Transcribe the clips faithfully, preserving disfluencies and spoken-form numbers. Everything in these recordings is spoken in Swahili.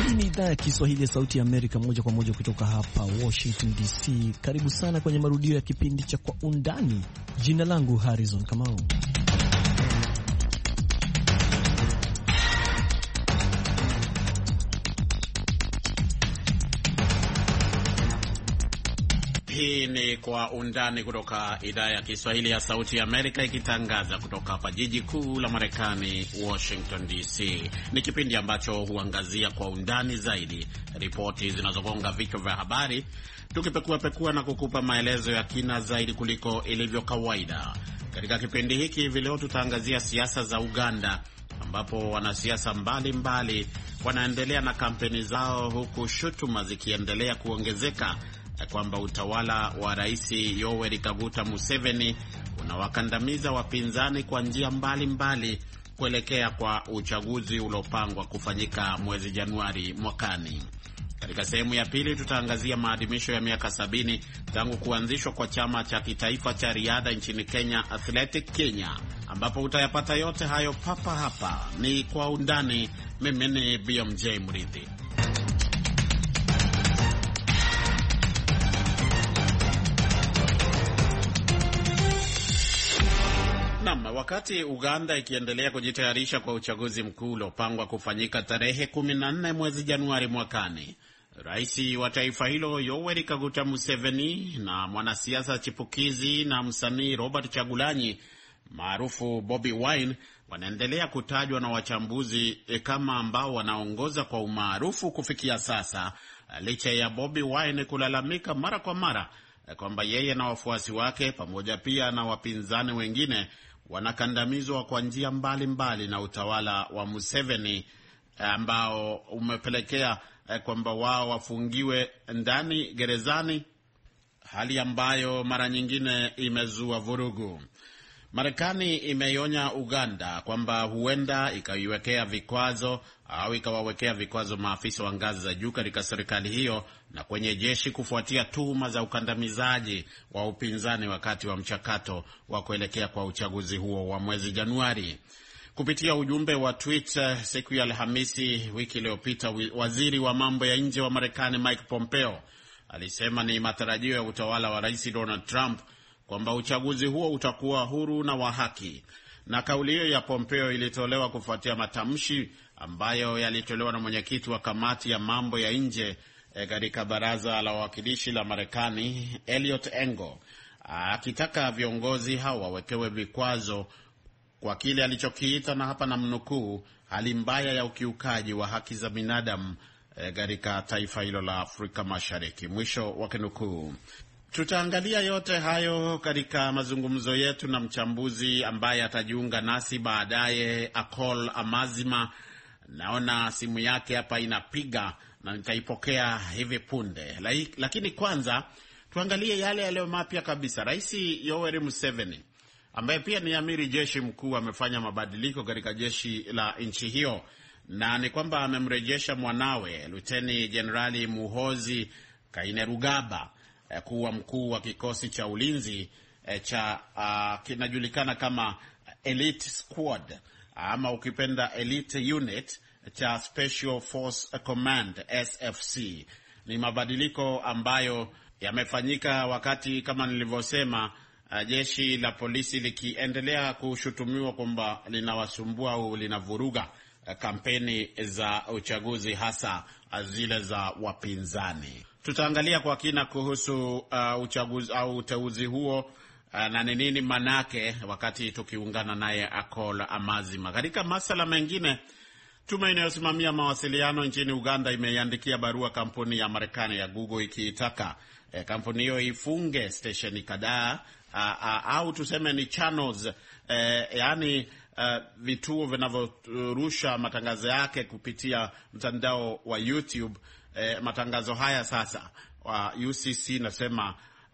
Hii ni idhaa ya Kiswahili ya Sauti ya Amerika, moja kwa moja kutoka hapa Washington D C. Karibu sana kwenye marudio ya kipindi cha Kwa Undani. Jina langu Harrison Kamau. Hii ni Kwa Undani kutoka idhaa ya Kiswahili ya Sauti ya Amerika, ikitangaza kutoka hapa jiji kuu la Marekani, Washington D C. Ni kipindi ambacho huangazia kwa undani zaidi ripoti zinazogonga vichwa vya habari, tukipekua-pekua na kukupa maelezo ya kina zaidi kuliko ilivyo kawaida. Katika kipindi hiki hivi leo tutaangazia siasa za Uganda, ambapo wanasiasa mbalimbali wanaendelea na kampeni zao, huku shutuma zikiendelea kuongezeka kwamba utawala wa Rais Yoweri Kaguta Museveni unawakandamiza wapinzani kwa njia mbalimbali kuelekea kwa uchaguzi uliopangwa kufanyika mwezi Januari mwakani. Katika sehemu ya pili tutaangazia maadhimisho ya miaka sabini tangu kuanzishwa kwa chama cha kitaifa cha riadha nchini Kenya, Athletic Kenya, ambapo utayapata yote hayo papa hapa. Ni Kwa Undani. Mimi ni B M J Murithi. Naam, wakati Uganda ikiendelea kujitayarisha kwa uchaguzi mkuu uliopangwa kufanyika tarehe kumi na nne mwezi Januari mwakani, Rais wa taifa hilo Yoweri Kaguta Museveni na mwanasiasa chipukizi na msanii Robert Chagulanyi maarufu Bobi Wine wanaendelea kutajwa na wachambuzi kama ambao wanaongoza kwa umaarufu kufikia sasa, licha ya Bobi Wine kulalamika mara kwa mara kwamba yeye na wafuasi wake pamoja pia na wapinzani wengine wanakandamizwa kwa njia mbalimbali na utawala wa Museveni, ambao umepelekea kwamba wao wafungiwe ndani gerezani, hali ambayo mara nyingine imezua vurugu. Marekani imeionya Uganda kwamba huenda ikaiwekea vikwazo au ikawawekea vikwazo maafisa wa ngazi za juu katika serikali hiyo na kwenye jeshi kufuatia tuhuma za ukandamizaji wa upinzani wakati wa mchakato wa kuelekea kwa uchaguzi huo wa mwezi Januari. Kupitia ujumbe wa Twitter siku ya Alhamisi wiki iliyopita, waziri wa mambo ya nje wa Marekani Mike Pompeo alisema ni matarajio ya utawala wa Rais Donald Trump kwamba uchaguzi huo utakuwa huru na wa haki. Na kauli hiyo ya Pompeo ilitolewa kufuatia matamshi ambayo yalitolewa na mwenyekiti wa kamati ya mambo ya nje katika baraza la wawakilishi la Marekani, Eliot Engel, akitaka viongozi hao wawekewe vikwazo kwa kile alichokiita, na hapa namnukuu, hali mbaya ya ukiukaji wa haki za binadamu katika taifa hilo la Afrika Mashariki, mwisho wa kinukuu. Tutaangalia yote hayo katika mazungumzo yetu na mchambuzi ambaye atajiunga nasi baadaye, Akol Amazima. Naona simu yake hapa inapiga na nitaipokea hivi punde. Lakini kwanza tuangalie yale yale mapya kabisa. Rais Yoweri Museveni, ambaye pia ni amiri jeshi mkuu, amefanya mabadiliko katika jeshi la nchi hiyo, na ni kwamba amemrejesha mwanawe Luteni Jenerali Muhoozi Kainerugaba kuwa mkuu wa kikosi cha ulinzi cha uh, kinajulikana kama Elite Squad ama ukipenda Elite Unit cha Special Force Command S F C. Ni mabadiliko ambayo yamefanyika wakati, kama nilivyosema, uh, jeshi la polisi likiendelea kushutumiwa kwamba linawasumbua au linavuruga uh, kampeni za uchaguzi, hasa zile za wapinzani. Tutaangalia kwa kina kuhusu uh, uchaguzi au uteuzi huo uh, na ni nini manake, wakati tukiungana naye Akol Amazima. Katika masuala mengine, tume inayosimamia mawasiliano nchini Uganda imeiandikia barua kampuni ya Marekani ya Google ikiitaka eh, kampuni hiyo ifunge stesheni kadhaa uh, uh, au tuseme ni channels, eh, yani uh, vituo vinavyorusha matangazo yake kupitia mtandao wa YouTube. E, matangazo haya sasa wa U C C nasema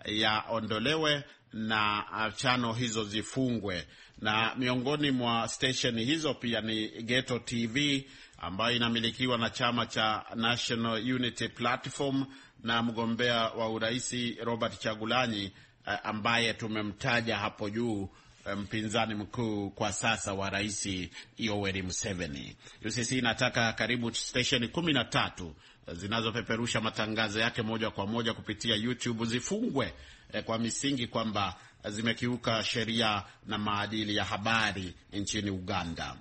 yaondolewe na chano hizo zifungwe, na miongoni mwa station hizo pia ni Ghetto T V ambayo inamilikiwa na chama cha National Unity Platform na mgombea wa uraisi Robert Chagulanyi ambaye tumemtaja hapo juu mpinzani mkuu kwa sasa wa Rais Yoweri Museveni. U C C inataka karibu stesheni kumi na tatu zinazopeperusha matangazo yake moja kwa moja kupitia YouTube zifungwe eh, kwa misingi kwamba zimekiuka sheria na maadili ya habari nchini Uganda.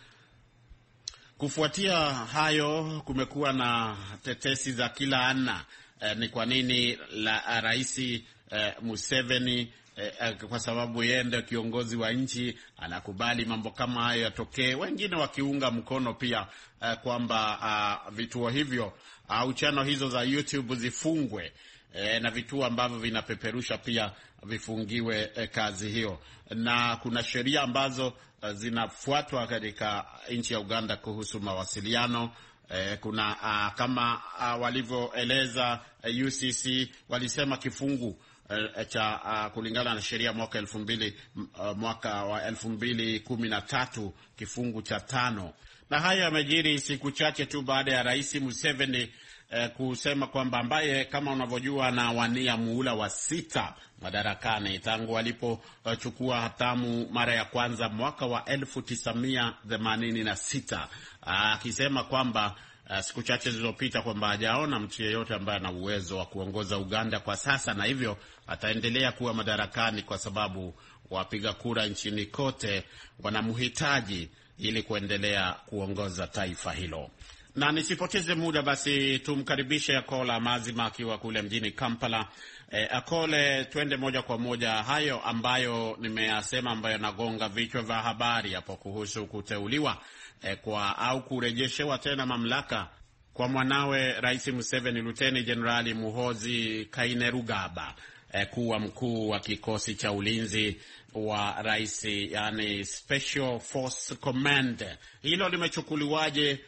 Kufuatia hayo, kumekuwa na tetesi za kila aina eh, ni kwa nini la Rais eh, Museveni eh, kwa sababu yeye ndiye kiongozi wa nchi anakubali mambo kama hayo yatokee, wengine wakiunga mkono pia eh, kwamba uh, vituo hivyo au uh, channel hizo za YouTube zifungwe eh, na vituo ambavyo vinapeperusha pia vifungiwe eh, kazi hiyo. Na kuna sheria ambazo uh, zinafuatwa katika nchi ya Uganda kuhusu mawasiliano. Eh, kuna uh, kama uh, walivyoeleza uh, U C C walisema kifungu uh, cha uh, kulingana na sheria mwaka elfu mbili uh, mwaka wa elfu mbili kumi na tatu kifungu cha tano. Na haya yamejiri siku chache tu baada ya Rais Museveni eh, kusema kwamba ambaye kama unavyojua anawania muhula wa sita madarakani tangu alipochukua uh, hatamu mara ya kwanza mwaka wa elfu tisa mia themanini na sita, akisema uh, kwamba uh, siku chache zilizopita kwamba hajaona mtu yeyote ambaye ana uwezo wa kuongoza Uganda kwa sasa, na hivyo ataendelea kuwa madarakani kwa sababu wapiga kura nchini kote wanamhitaji ili kuendelea kuongoza taifa hilo. Na nisipoteze muda basi tumkaribishe Akola Amazima akiwa kule mjini Kampala. E, Akole, twende moja kwa moja hayo ambayo nimeyasema, ambayo nagonga vichwa vya habari hapo kuhusu kuteuliwa e, kwa au kurejeshewa tena mamlaka kwa mwanawe Rais Museveni, Luteni Jenerali Muhoozi Kainerugaba e, kuwa mkuu wa kikosi cha ulinzi wa rais, yani Special Force Command. Hilo limechukuliwaje?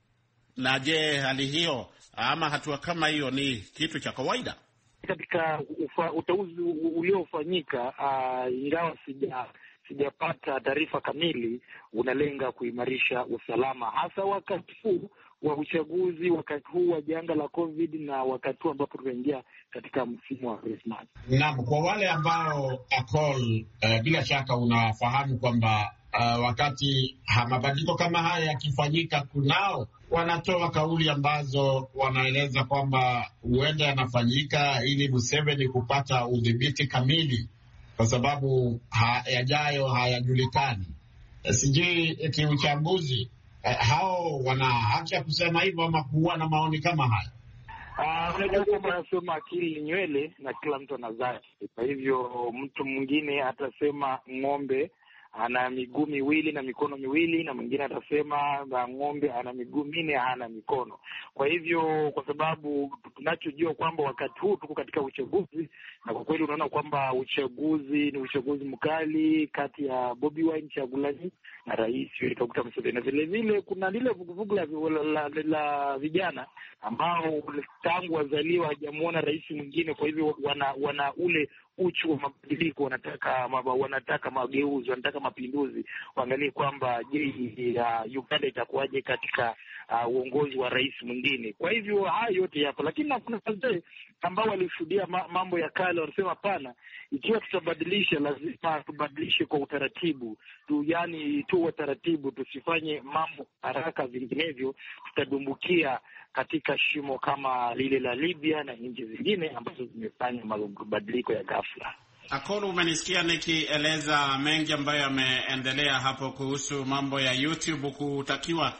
Na je, hali hiyo ama hatua kama hiyo ni kitu cha kawaida katika uteuzi uliofanyika? Uh, ingawa sija sijapata taarifa kamili, unalenga kuimarisha usalama hasa wakati huu wa uchaguzi, wakati huu wa janga la COVID na wakati huu ambapo tunaingia katika msimu wa Christmas. Naam, kwa wale ambao Akol, uh, bila shaka unafahamu kwamba uh, wakati mabadiliko kama haya yakifanyika, kunao wanatoa kauli ambazo wanaeleza kwamba huenda yanafanyika ili Museveni kupata udhibiti kamili, kwa sababu ha, yajayo hayajulikani. Sijui kiuchambuzi eh, hao wana haki ya kusema hivyo ama kuwa na maoni kama haya? Unajua kwamba anasema akili ni nywele na kila mtu ana zake. Kwa hivyo mtu mwingine atasema ng'ombe ana miguu miwili na mikono miwili, na mwingine atasema ng'ombe ana miguu minne hana mikono. Kwa hivyo, kwa sababu tunachojua kwamba wakati huu tuko katika uchaguzi, na kwa kweli unaona kwamba uchaguzi ni uchaguzi mkali kati ya Bobi Wine Kyagulanyi na Rais Yoweri Kaguta Museveni. Na vile vile kuna lile vuguvugu la, la, la, la vijana ambao tangu wazaliwa hajamuona rais mwingine. Kwa hivyo wana, wana ule uchu wa mabadiliko, wanataka maba, wanataka mageuzi, wanataka mapinduzi, waangalie kwamba je, uh, Uganda itakuwaje katika uh, uongozi wa rais mwingine. Kwa hivyo haya yote yapo, lakini kuna wazee ambao walishuhudia ma, mambo ya kale, wanasema hapana, ikiwa tutabadilisha lazima tubadilishe kwa utaratibu tu, yani tuwe taratibu, tusifanye mambo haraka, vinginevyo tutadumbukia katika shimo kama lile la Libya na nchi zingine ambazo zimefanya mabadiliko ya ghafla. Akolo, umenisikia nikieleza mengi ambayo yameendelea hapo kuhusu mambo ya YouTube kutakiwa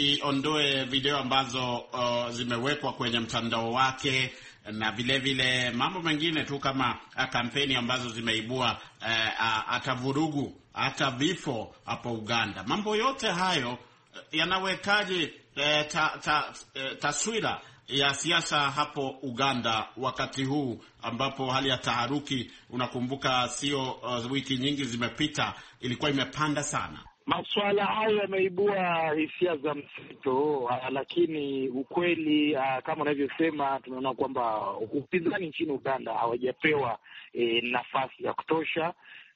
iondoe video ambazo uh, zimewekwa kwenye mtandao wake, na vile vile mambo mengine tu kama uh, kampeni ambazo zimeibua uh, uh, hata vurugu, hata vifo hapo Uganda. Mambo yote hayo uh, yanawekaje uh, ta, ta, uh, taswira ya siasa hapo Uganda wakati huu ambapo hali ya taharuki, unakumbuka sio uh, wiki nyingi zimepita, ilikuwa imepanda sana? Masuala hayo yameibua hisia za mseto, uh, lakini ukweli uh, kama unavyosema, tunaona kwamba upinzani nchini Uganda hawajapewa eh, nafasi ya kutosha.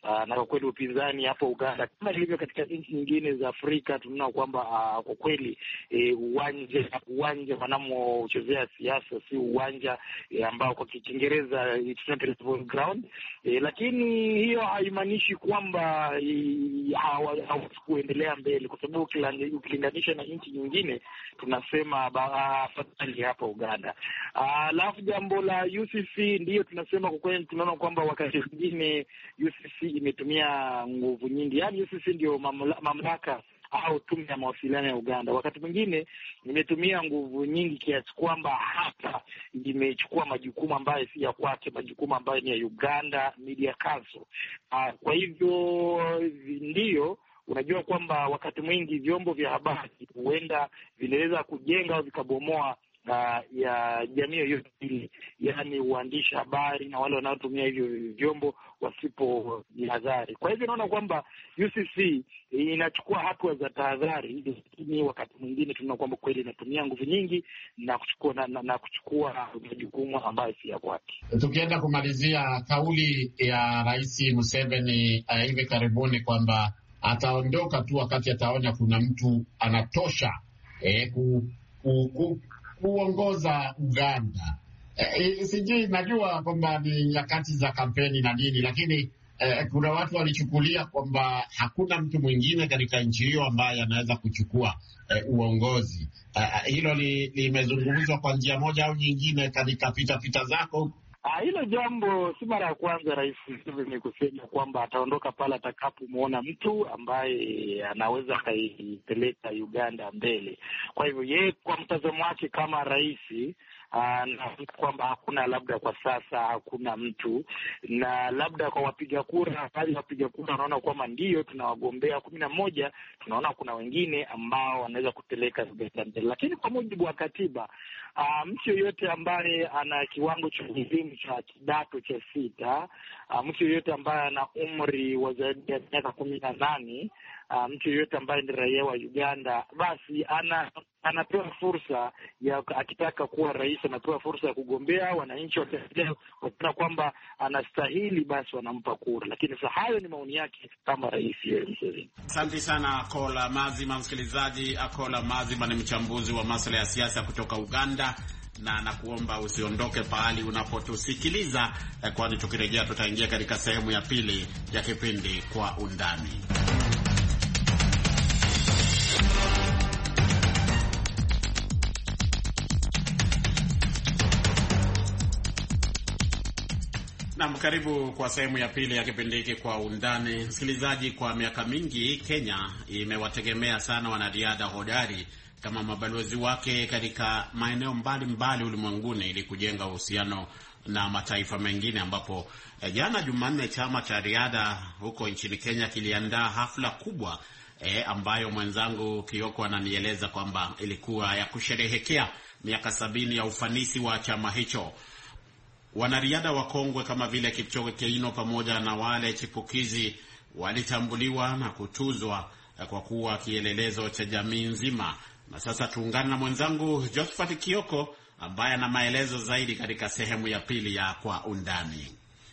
Uh, na kwa kweli upinzani hapo Uganda kama ilivyo katika nchi nyingine za Afrika tunaona kwamba uh, kwa kweli eh, uwanja uwanja wanamochezea siasa si uwanja eh, ambao kwa Kiingereza it's not a level ground eh, lakini hiyo haimaanishi kwamba hawawezi kuendelea mbele, kwa sababu ukilinganisha na nchi nyingine tunasema afadhali hapa Uganda. Alafu uh, jambo la U C C ndiyo tunasema kwa kweli tunaona kwamba wakati mwingine U C C imetumia nguvu nyingi, yaani U C C ndio mamla, mamlaka au tume ya mawasiliano ya Uganda. Wakati mwingine imetumia nguvu nyingi kiasi kwamba hata imechukua majukumu ambayo si ya kwake, majukumu ambayo ni ya Uganda Media Council. Uh, kwa hivyo ndiyo unajua kwamba wakati mwingi vyombo vya habari huenda vinaweza kujenga au vikabomoa Uh, ya jamii yoyote ile, yaani uandishi habari na wale wanaotumia hivyo vyombo wasipo jihadhari. Kwa hivyo naona kwamba U C C inachukua hatua za tahadhari, lakini wakati mwingine tunaona kwamba kweli inatumia nguvu nyingi na kuchukua na, na, na kuchukua majukumu ambayo si ya kwake. Tukienda kumalizia, kauli ya Rais Museveni uh, hivi karibuni kwamba ataondoka tu wakati ataona kuna mtu anatosha eh, ku, ku, ku kuongoza Uganda. E, sijui, najua kwamba ni nyakati za kampeni na nini, lakini e, kuna watu walichukulia kwamba hakuna mtu mwingine katika nchi hiyo ambaye anaweza kuchukua e, uongozi. E, hilo limezungumzwa li kwa njia moja au nyingine katika pita pita zako. Hilo jambo si mara ya kwanza Rais Museveni kusema kwamba ataondoka pale atakapomwona mtu ambaye anaweza akaipeleka Uganda mbele. Kwa hivyo yeye kwa mtazamo wake kama rais na kwamba hakuna, labda kwa sasa hakuna mtu, na labda kwa wapiga kura, bali wapiga kura wanaona kwamba ndio tuna wagombea kumi na moja, tunaona kuna wengine ambao wanaweza kupeleka Uganda mbele. Lakini kwa mujibu wa katiba, uh, mtu yeyote ambaye ana kiwango cha elimu cha kidato cha sita, uh, mtu yeyote ambaye ana umri wa zaidi ya miaka kumi na nane, uh, mtu yeyote ambaye ni raia wa Uganda, basi ana anapewa fursa ya, akitaka kuwa rais anapewa fursa ya kugombea. Wananchi wataona kwamba anastahili, basi wanampa kura. Lakini sasa hayo ni maoni yake kama rais Museveni. Asante sana Akola Mazima. Msikilizaji, Akola Mazima ni mchambuzi wa masuala ya siasa kutoka Uganda, na nakuomba usiondoke pahali unapotusikiliza, kwani tukirejea tutaingia katika sehemu ya pili ya kipindi Kwa Undani. Naam, karibu kwa sehemu ya pili ya kipindi hiki Kwa Undani. Msikilizaji, kwa miaka mingi Kenya imewategemea sana wanariadha hodari kama mabalozi wake katika maeneo mbalimbali ulimwenguni ili kujenga uhusiano na mataifa mengine, ambapo eh, jana Jumanne chama cha riadha huko nchini Kenya kiliandaa hafla kubwa eh, ambayo mwenzangu Kioko ananieleza kwamba ilikuwa ya kusherehekea miaka sabini ya ufanisi wa chama hicho. Wanariadha wakongwe kama vile Kipchoge Keino pamoja na wale chipukizi walitambuliwa na kutuzwa kwa kuwa kielelezo cha jamii nzima. Na sasa tuungane na mwenzangu Josephat Kioko ambaye ana maelezo zaidi katika sehemu ya pili ya Kwa Undani.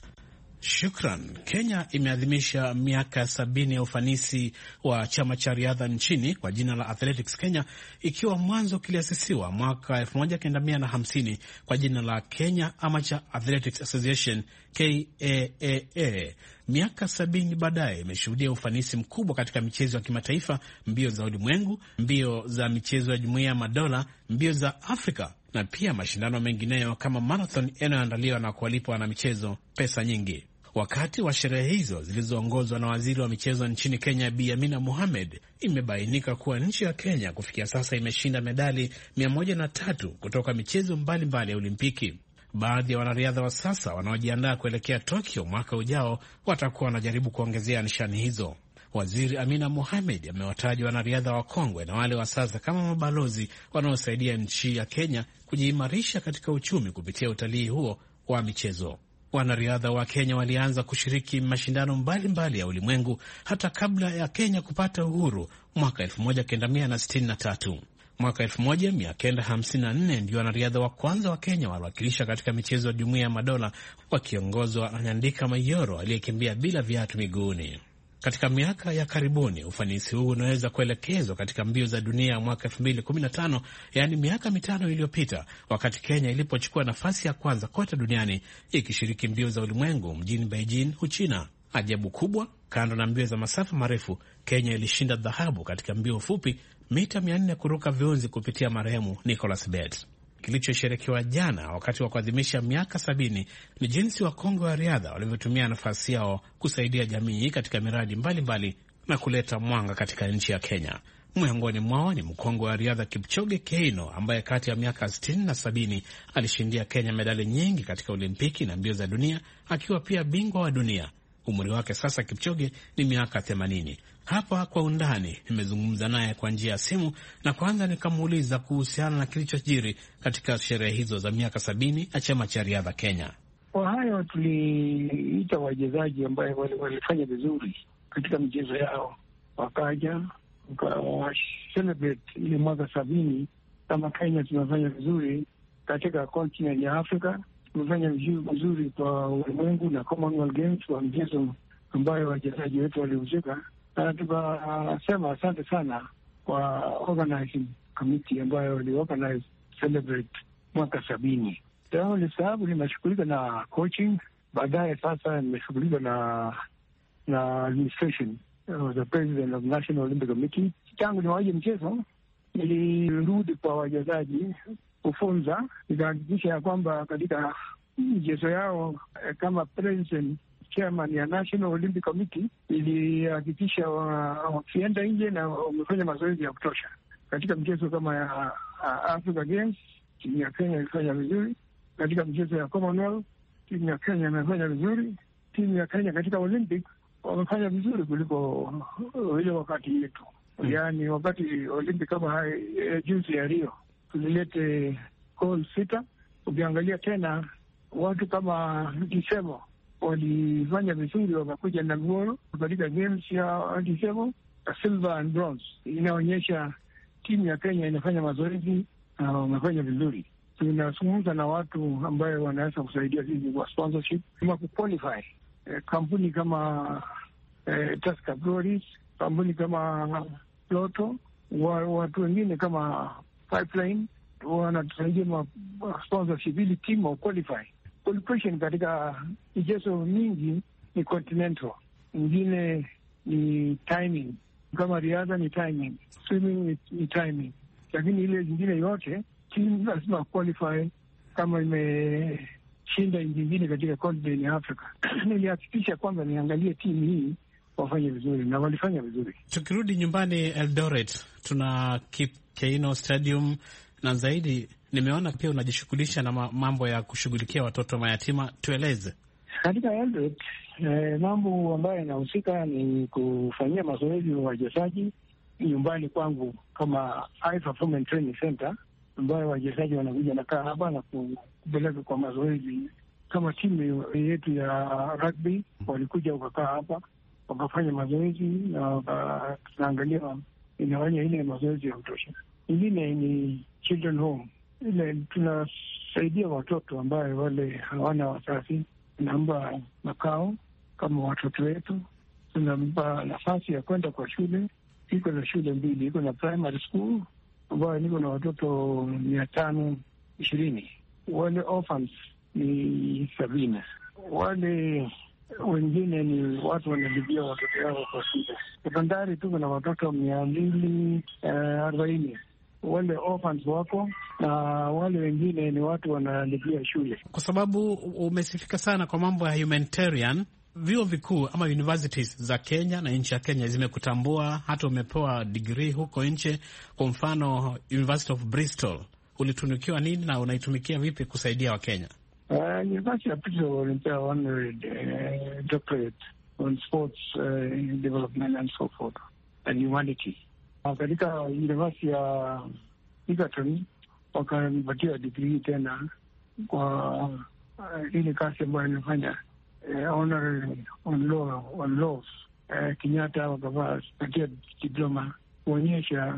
Shukran. Kenya imeadhimisha miaka sabini ya ufanisi wa chama cha riadha nchini kwa jina la Athletics Kenya, ikiwa mwanzo kiliasisiwa mwaka elfu moja kenda mia na hamsini kwa jina la Kenya Amateur Athletics Association K A A A. Miaka sabini baadaye imeshuhudia ufanisi mkubwa katika michezo ya kimataifa, mbio za ulimwengu, mbio za michezo ya Jumuiya ya Madola, mbio za Afrika na pia mashindano mengineyo kama marathon yanayoandaliwa na kuwalipa wana michezo pesa nyingi. Wakati wa sherehe hizo zilizoongozwa na waziri wa michezo nchini Kenya Bi Amina Mohamed, imebainika kuwa nchi ya Kenya kufikia sasa imeshinda medali mia moja na tatu kutoka michezo mbalimbali mbali ya Olimpiki. Baadhi ya wanariadha wa sasa wanaojiandaa kuelekea Tokyo mwaka ujao watakuwa wanajaribu kuongezea nishani hizo. Waziri Amina Mohamed amewataja wanariadha wa kongwe na wale wa sasa kama mabalozi wanaosaidia nchi ya Kenya kujiimarisha katika uchumi kupitia utalii huo wa michezo. Wanariadha wa Kenya walianza kushiriki mashindano mbalimbali mbali ya ulimwengu hata kabla ya Kenya kupata uhuru mwaka elfu moja kenda mia na sitini na tatu. Mwaka elfu moja mia kenda hamsini na nne ndio wanariadha wa kwanza wa Kenya waliwakilisha katika michezo ya Jumuiya ya Madola wakiongozwa na Nyandika Mayoro aliyekimbia bila viatu miguuni. Katika miaka ya karibuni ufanisi huu unaweza kuelekezwa katika mbio za dunia ya mwaka elfu mbili kumi na tano, yaani miaka mitano iliyopita, wakati Kenya ilipochukua nafasi ya kwanza kote duniani ikishiriki mbio za ulimwengu mjini Beijing, Uchina. Ajabu kubwa, kando na mbio za masafa marefu, Kenya ilishinda dhahabu katika mbio fupi mita mia nne kuruka viunzi kupitia marehemu Nicholas Bett. Kilichosherekewa jana wakati wa kuadhimisha miaka sabini ni jinsi wakongwe wa riadha walivyotumia nafasi yao kusaidia jamii katika miradi mbalimbali mbali na kuleta mwanga katika nchi ya Kenya. Miongoni mwao ni mkongwe wa riadha Kipchoge Keino ambaye kati ya miaka sitini na sabini alishindia Kenya medali nyingi katika Olimpiki na mbio za dunia, akiwa pia bingwa wa dunia. Umri wake sasa Kipchoge ni miaka themanini. Hapa kwa undani nimezungumza naye kwa njia ya simu, na kwanza nikamuuliza kuhusiana na kilichojiri katika sherehe hizo za miaka sabini ya chama cha riadha Kenya. Kwa hayo tuliita wachezaji ambaye walifanya vizuri katika michezo yao, wakaja waka celebrate ile mwaka sabini. Kama Kenya tunafanya vizuri katika continent ya Afrika, tumefanya vizuri kwa ulimwengu na Commonwealth Games wa mchezo ambayo wachezaji wetu walihusika, na tukasema asante sana kwa organizing committee ambayo waliorganize celebrate mwaka sabini. Leo ni sababu nimeshughulika na coaching, baadaye sasa nimeshughulika na na administration. I was the president of National Olympic Committee. Tangu ni waje mchezo, nilirudi kwa wachezaji kufunza, nikahakikisha ya kwamba katika michezo yao eh, kama president chairman ya National Olympic Committee, ilihakikisha wakienda wa nje na wamefanya mazoezi ya kutosha. Katika mchezo kama ya uh, Africa Games, timu ya Kenya ilifanya vizuri. Katika mchezo ya Commonwealth, timu ya Kenya imefanya vizuri. Timu ya Kenya katika Olympic wamefanya vizuri kuliko ile wakati yetu. Hmm. Yaani wakati Olympic kama hai, juzi ya Rio tulilete gold sita. Ukiangalia tena watu kama Disemo walifanya vizuri, wakakuja na gold katika games ya Disemo, silver and bronze. Inaonyesha timu ya Kenya inafanya mazoezi na uh, wamefanya vizuri. Tunazungumza na watu ambayo wanaweza kusaidia sisi kwa sponsorship kama kuqualify eh, kampuni kama eh, Tusker Breweries, kampuni kama Lotto, wa, watu wengine kama Pipeline wanatusaidia ma sponsorship ili timu wa qualify. Qualification katika michezo mingi ni continental, ingine ni timing, kama riadha ni timing, swimming ni, ni timing, lakini ile zingine yote timu lazima qualify kama imeshinda nchi nyingine katika continent ya Afrika. Nilihakikisha kwamba niangalie timu hii wafanye vizuri na walifanya vizuri. Tukirudi nyumbani Eldoret, tuna Keino Stadium na zaidi nimeona pia unajishughulisha na mambo ya kushughulikia watoto mayatima. Tueleze. Katika Eldoret eh, mambo ambayo yanahusika ni kufanyia mazoezi wa wachezaji nyumbani kwangu kama High Performance Training Center, ambayo wachezaji wanakuja nakaa hapa na kupeleka kwa mazoezi. Kama timu yetu ya rugby walikuja wakakaa hapa wakafanya mazoezi na tunaangalia inafanya ile mazoezi ya kutosha. Ingine ni children home, ile tunasaidia watoto ambayo wale hawana wazazi, tunampa makao kama watoto wetu, tunampa nafasi ya kwenda kwa shule. Iko na shule mbili, iko na primary school ambayo niko na watoto mia tano ishirini. Wale orphans ni sabini. Wale wengine ni watu wanalipia watoto yao kwa shule. Sekondari tuko na watoto mia mbili arobaini. Wale orphans wako na wale wengine ni watu wanalipia shule. Kwa sababu umesifika sana kwa mambo ya humanitarian, vyuo vikuu ama universities za Kenya na nchi ya Kenya zimekutambua, hata umepewa degree huko nje. Kwa mfano University of Bristol, ulitunukiwa nini na unaitumikia vipi kusaidia wa Kenya? Uh, University of Bristol walimpea honorary uh, doctorate on sports uh, development and so forth and humanity. Uh, katika University ya Egerton wakanipatia degree tena kwa uh, ile kazi ambayo nimefanya Uh, honorary on law on laws. Uh, Kenyatta wakapatia diploma kuonyesha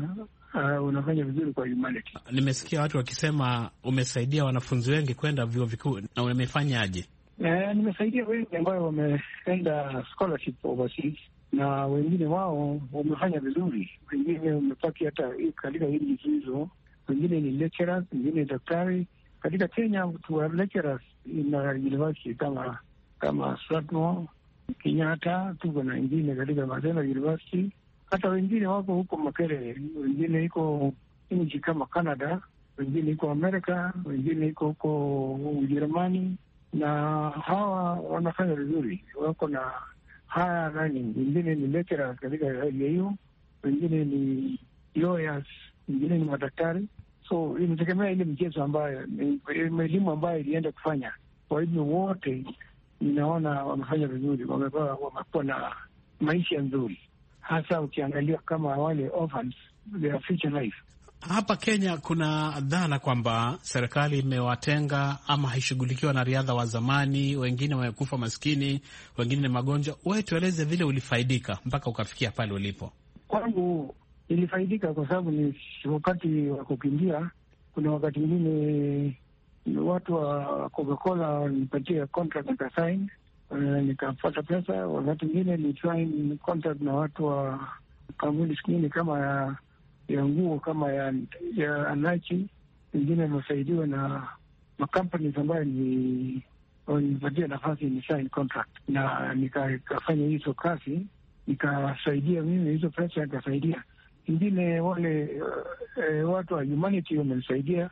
uh, unafanya vizuri kwa humanity. Nimesikia watu wakisema umesaidia wanafunzi wengi kwenda vyuo vikuu, na umefanyaje? Uh, nimesaidia wengi ambayo wameenda scholarship overseas, na wengine wao wamefanya vizuri, wengine wamepaki hata katika hili hizo, wengine ni lecturers, wengine daktari. Katika Kenya tuwa lecturers na university kama kama Strathmore, Kenyatta, tuko na wengine katika Maseno University, hata wengine wako huko Makerere, wengine iko nchi kama Canada, wengine iko Amerika, wengine iko huko Ujerumani, na hawa wanafanya vizuri, wako na haya nani, wengine ni lecturers katika hali hiyo, wengine ni lawyers, wengine ni madaktari. So inategemea ile mchezo ambayo elimu ambayo ilienda kufanya. Kwa hivyo wote ninaona wamefanya vizuri, wamekuwa wamekuwa na maisha nzuri, hasa ukiangalia kama wale orphans, their future life. Hapa Kenya kuna dhana kwamba serikali imewatenga ama haishughulikiwa na riadha wa zamani, wengine wamekufa maskini, wengine ni magonjwa. Wewe tueleze vile ulifaidika mpaka ukafikia pale ulipo. Kwangu ilifaidika kwa sababu ni wakati wa kukimbia. Kuna wakati mwingine watu wa Coca-Cola wanipatia contract nikasign, uh, nikapata pesa. Wakati mwingine ni sign contract na watu wa kampuni zingine kama ya ya nguo kama ya ya Anachi, wengine wamesaidiwa na makampuni ambayo ni wanipatia nafasi ni sign contract, na nikafanya hizo kazi, nikasaidia mimi hizo pesa, nikasaidia ingine wale uh, watu wa humanity wamenisaidia,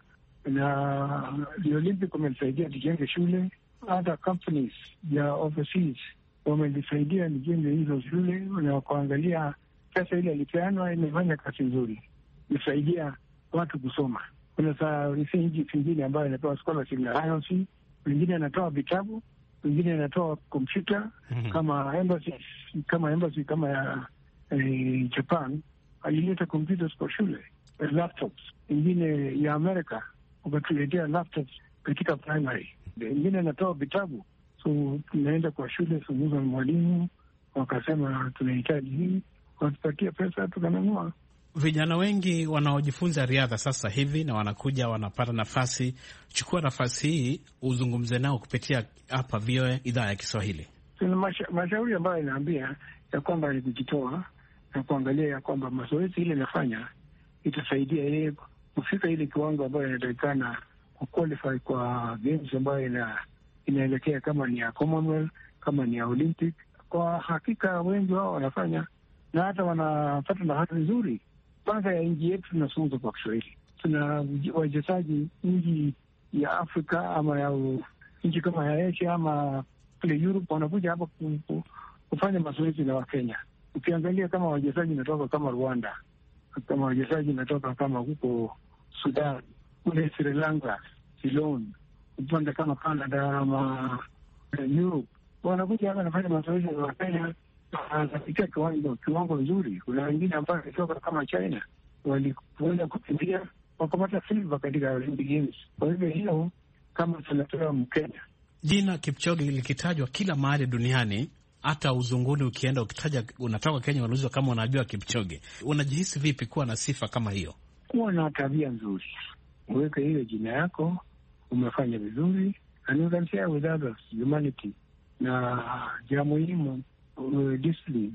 na the Olympic wamenisaidia nijenge shule, hata companies ya overseas wamenisaidia nijenge hizo shule, na kuangalia pesa ile ilipeanwa imefanya kazi nzuri, nisaidia watu kusoma. Kuna saa nchi zingine ambayo inatoa scholarship na I O C, wengine anatoa vitabu, wengine anatoa kompyuta mm-hmm. kama embassy kama embassy kama ya eh, Japan alileta computers kwa shule, laptops. Ingine ya Amerika wakatuletea laptops katika primary. Ingine anatoa vitabu, so tunaenda kwa shule, sumuza mwalimu, wakasema tunahitaji hii, watupatia pesa, tukanunua. Vijana wengi wanaojifunza riadha sasa hivi na wanakuja wanapata nafasi. Chukua nafasi hii uzungumze nao kupitia hapa V O A idhaa ya Kiswahili. Tuna masha, mashauri ambayo inaambia ya kwamba ni kujitoa na kuangalia ya kwamba mazoezi ile inafanya itasaidia yeye kufika ile kiwango ambayo inatakikana kuqualify kwa games ambayo ina, inaelekea kama ni ya Commonwealth, kama ni ya Olympic. Kwa hakika wengi wao wanafanya na hata wanapata nafasi nzuri. Kwanza ya nchi yetu tunafunza kwa Kiswahili. Tuna wachezaji nchi ya Afrika ama ya nchi kama ya Asia ama kule Europe wanakuja hapa kufanya mazoezi na Wakenya. Ukiangalia kama wachezaji natoka kama Rwanda, kama wachezaji natoka kama huko Sudan, kule Sri Lanka, Ceylon, upande kama Canada ama Europe, wanakuja hapa nafanya mazoezi na Wakenya katika kiwango kiwango nzuri. Kuna wengine ambao walitoka kama China walikwenda kukimbia wakapata silver katika Olympic Games. Kwa hivyo hiyo kama tunatoa Mkenya. Jina Kipchoge likitajwa kila mahali duniani, hata uzunguni ukienda ukitaja unatoka Kenya wanaulizwa kama unajua Kipchoge. Unajihisi vipi kuwa na sifa kama hiyo? Kuwa na tabia nzuri, uweke hiyo jina yako, umefanya vizuri, and you can share with others humanity. Na jambo muhimu discipline,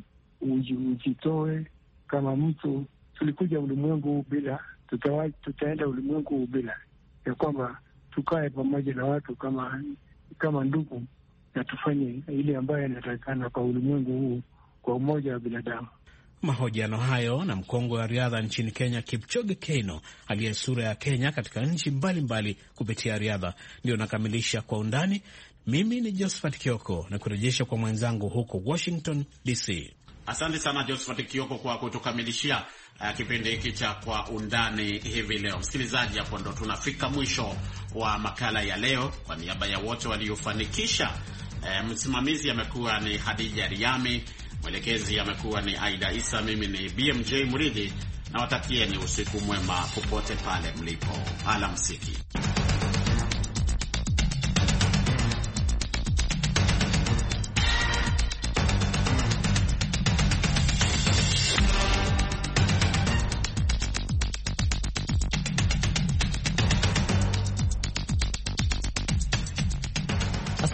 ujitoe kama mtu. Tulikuja ulimwengu bila, tutawa, tutaenda ulimwengu bila, ya kwamba tukae pamoja na watu kama kama ndugu na tufanye ile ambayo inatakikana kwa ulimwengu huu kwa umoja wa binadamu. Mahojiano hayo na mkongwe wa riadha nchini Kenya Kipchoge Keino, aliye sura ya Kenya katika nchi mbalimbali kupitia riadha, ndio nakamilisha Kwa Undani. Mimi ni Josephat Kioko na kurejesha kwa mwenzangu huko Washington D C. Asante sana Josephat Kioko kwa kutukamilishia uh, kipindi hiki cha Kwa Undani hivi leo. Msikilizaji, hapo ndo tunafika mwisho wa makala ya leo. Kwa niaba ya wote waliofanikisha, uh, msimamizi amekuwa ni Hadija Riami, mwelekezi amekuwa ni Aida Isa, mimi ni B M J Muridhi, na watakieni usiku mwema popote pale mlipo. Alamsiki.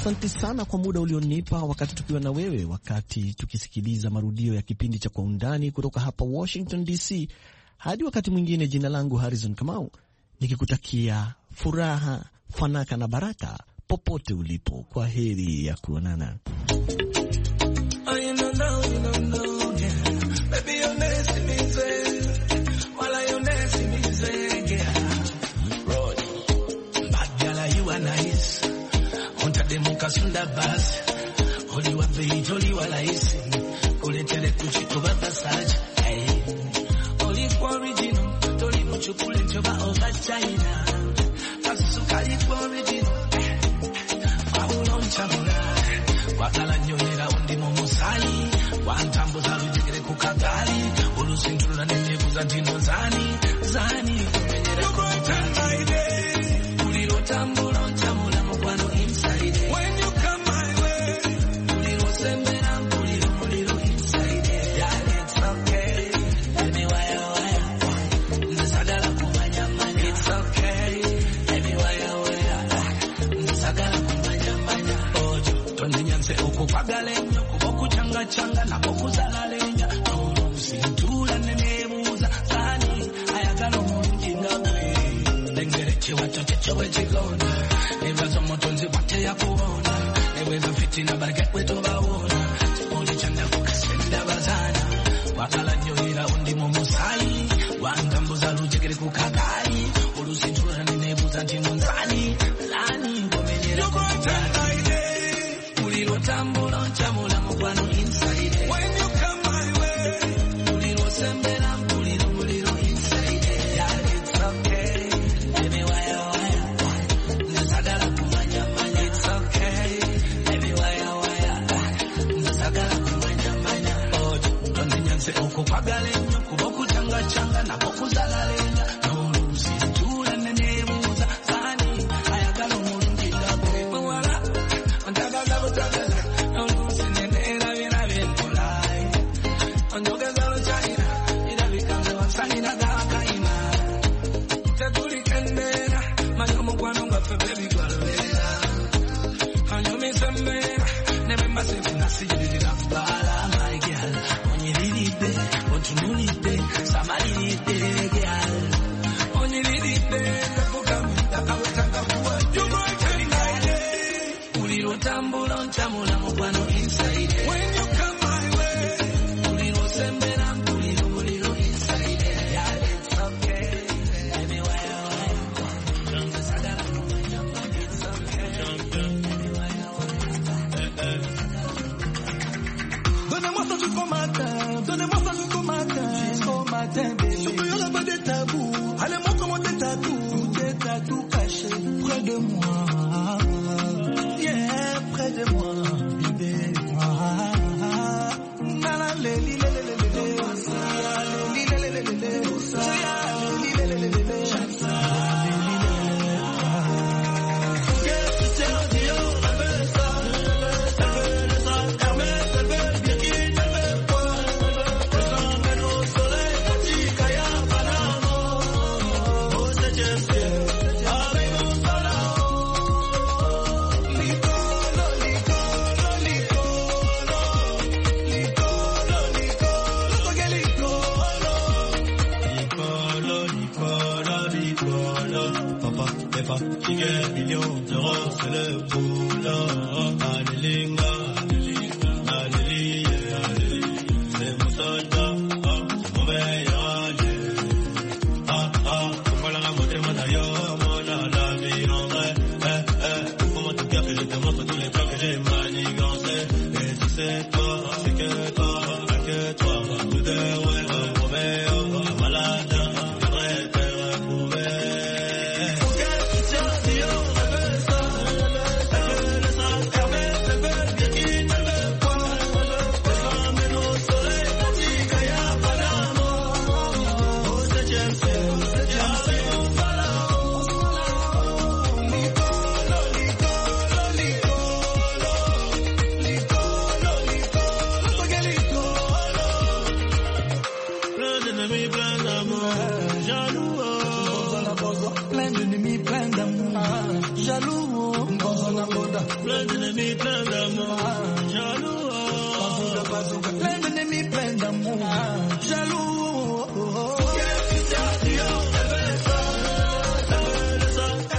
asante sana kwa muda ulionipa wakati tukiwa na wewe, wakati tukisikiliza marudio ya kipindi cha Kwa Undani kutoka hapa Washington D C. Hadi wakati mwingine, jina langu Harrison Kamau, nikikutakia furaha, fanaka na baraka popote ulipo. Kwa heri ya kuonana. Kasunda basi holi wa beat holi wa laisi kuletele kuchiko batasaje hey holi original toli muchukule njoba over China asukali original paulo nchabula wakala nyonera undi momusali wantambo zarujigire kukagali ulusinturula nenyebuza ndino zani zani kumenyera kumenyera uliro tambula nchamula mkwano inside. When you come my way, uliro sembera uliro uliro inside. Yeah, it's okay. Baby, why why? Nisagala kumanya manya. It's okay. Baby, why why? Nisagala kumanya manya. Ojo, tonde nyanse okupagalenyo, kuboku changa changa na boku zalalenya. Uru sintura nenebuza zani ayagala munjinga kwe. Lengere chiwa choche chowe chigona. Never motonzi wate ya kuona never fitina barget wetu baona oli chanda kukasenda bazana wakala nyoira undi momusai wangambuza rujegere kukagai olusintura nenebuza ndinonzani lani ngomenyera kukagai uliro tambula nchamula mkwano inside. When you come my way uliro sembera uliro uliro inside. Yeah, it's okay. Baby, why okupagalenyo kuboku changa changa na boku zalalenya nolu sintura nenebuza zani ayagala mulunginga bwe wala antagaza butagaza nolu sinenera bina bentolai onjogeza lo China ila bikanze wansani na gakaina tetuli kendera manyo mugwano ngaffe baby gwalwera anyomi sembera nebe masifu nasijirira bala my girl. Tunulite, samalite, girl. Only lite, kafukamita, kawetanga kuwa. You might take my day. Uliro tambula, nchamula, mkwano inside. When you come my way, uliro sembera, uliro, uliro inside. Yeah, it's okay. Baby, why, why? Sadala, it's okay. Baby, why, why? Donnez-moi ça jusqu'au matin. Donnez-moi ça jusqu'au matin. Jusqu'au matin, bébé. Je peux y avoir des tabous. Allez-moi comment des tatous. Des tatous cachés près de moi. Yeah, près de moi, bébé. Nala, lé, lé, lé, lé, lé, lé, lé. Lé, lé, lé, lé, lé, lé. Lé, lé, lé, lé, lé, lé. Qui gagne millions d'euros, c'est le boulot. Alléluia, alléluia, alléluia, c'est mon soldat, c'est mon meilleur adieu. Ah ah, pourquoi la ramoter mon ailleurs, mon la vie en vrai. Eh eh, pour mon tout cœur que je te montre tous les plans que j'ai manigancés. Et si c'est toi, c'est que toi, que toi, tout de ouais, Roméo, malade, j'aimerais te retrouver. Qui to the beat,